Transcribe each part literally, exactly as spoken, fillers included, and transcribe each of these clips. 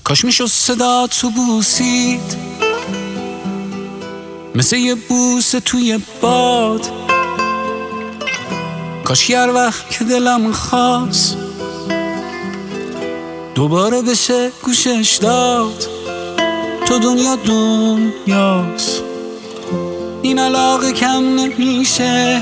کاش میشد صدا تو بوسید مثل یه بوسه توی باد. کاش هر وقت که دلم خواست دوباره بشه گوشش داد. تو دنیا دنیاست، این علاقه کم نمیشه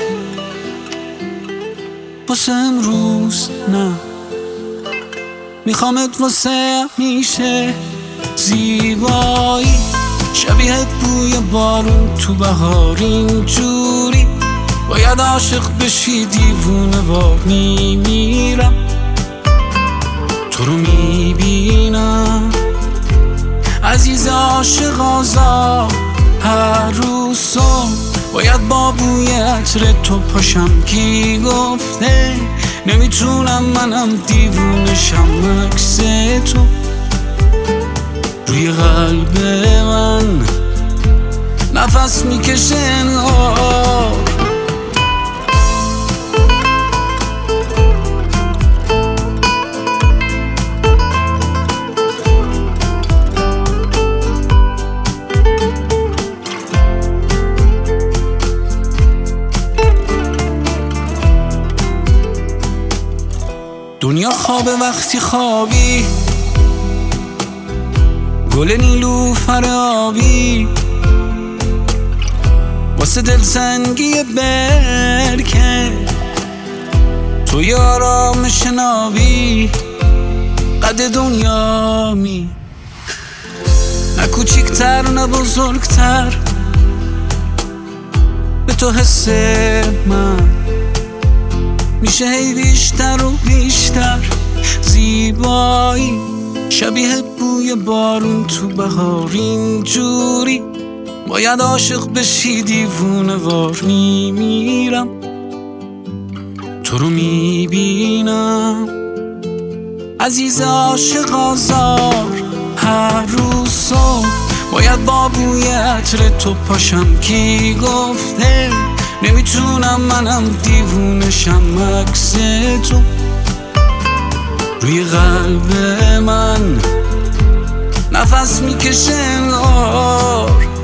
واسه امروز نه، میخوامت واسه همیشه. زیبایی شبیه بوی بارون تو بهار، اینجوری باید عاشق بشی دیوونه وار. میمیرم تو رو میبینم عزیز عاشق آزاد. هر روز صبح باید با بوی عطر تو پاشم. کی گفته نمیتونم منم دیوونشم؟ عکس تو روی قلب من نفس میکشه انگار. دنیا خوابه وقتی خوابی، گل نیلوفر آبی واسه دلتنگی برکه. تو یه آرامش نابی قد دنیا می، نه کوچیکتر نه بزرگتر به تو حس من میشه هی بیشتر و بیشتر. زیبایی شبیه بوی بارون تو بهار، اینجوری باید عاشق بشی دیوونه وار. میمیرم تو رو میبینم عزیز عاشق آزار. هر روز صبح باید با بوی عطر تو پاشم. کی گفته نمیتونم منم دیوونشم؟ عکس تو روی قلب من نفس میکشه انگار.